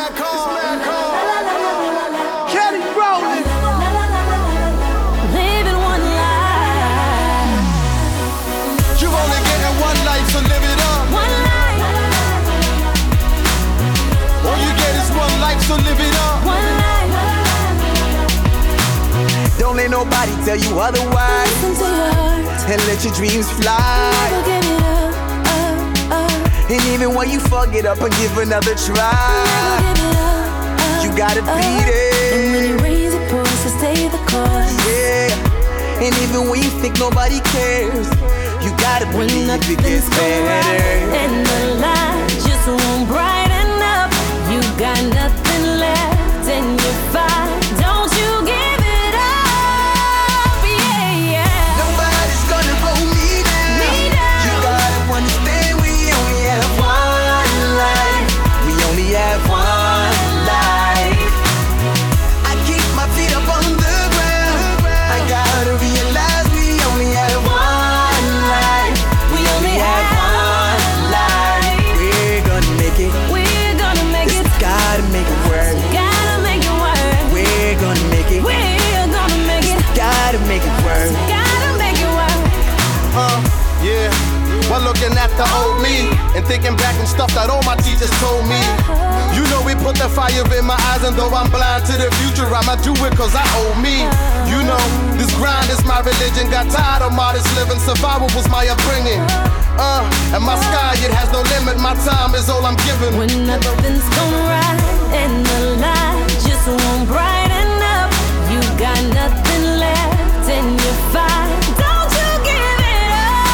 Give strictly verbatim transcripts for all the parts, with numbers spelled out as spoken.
mad calm. Kelly Rowland. Living one life. You only getting one life, so live it up. One life. All you get is one life, so live it up. One life. Don't let nobody tell you otherwise. Listen to your heart. And let your dreams fly. Never give it up, up, up. And even when you fuck it up and give another try, Never give it up, up, you gotta up. beat it. And when you raise your voice, to stay the course. Yeah. And even when you think nobody cares, you gotta When believe it nothing's gets going right better. and the light just won't brighten up, you got nothing left and you're fine. Don't you give it up, yeah, yeah. Nobody's gonna hold me down. Me down. You gotta understand we only have one life. We only have one life. I keep my feet up on the ground. I gotta realize we only have one life. We only have one life. We're gonna make it. We're gonna make it. Just gotta make it work. Gotta make it work. We're gonna make it. We're gonna make it. Gotta make it work. Gotta make it work. Uh, yeah. While looking at the old me and thinking back and stuff that all my teachers told me. You know we put the fire in my eyes, and though I'm blind to the future, I'ma do it cause I owe me. You know, this grind is my religion. Got tired of modest living, survival was my upbringing. Uh, and my sky, it has no limit, my time is all I'm giving. When nothing's gonna right and the light just won't brighten up, you got nothing left and you're fine. Don't you give it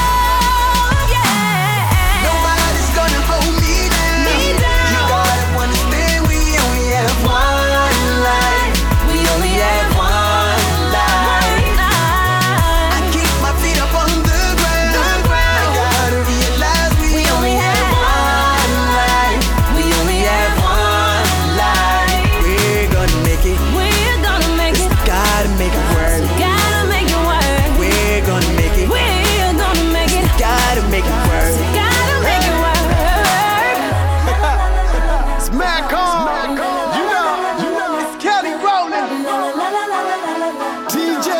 up, yeah. Nobody's gonna hold me down. Me down. You gotta understand we only have one life. We only have one life. I keep my feet up on the ground. I gotta realize we, only have one life. We only have one life. We're gonna make it. We're gonna make it. Gotta make it work. Gotta make it work. We're gonna make it. We're gonna make it. Gotta make it work. Gotta make it work. It's mad calm. You know, it's Kelly Rowland. D J.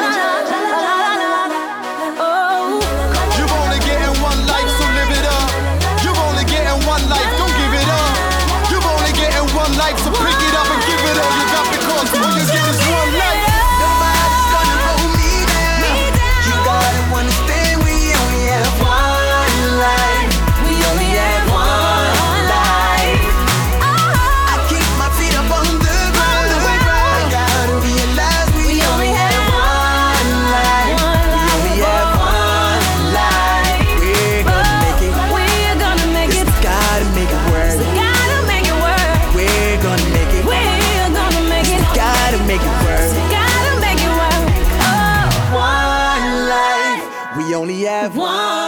Oh. You only getting one life, so live it up. You only getting one life, don't give it up. You only getting one life, so pick it up and give it all you got, because all you get is one life. Nobody's gonna hold me down. You gotta understand we only have one life. We only have one life. I keep my feet up on the ground. I gotta realize we only have one life. We only have one life. We're gonna make it. We're gonna make it. Just gotta make it work. Gotta make it work. We're gonna make it. We're gonna make it. Gotta make it work. Gotta make it work. Oh. One life. We only have one.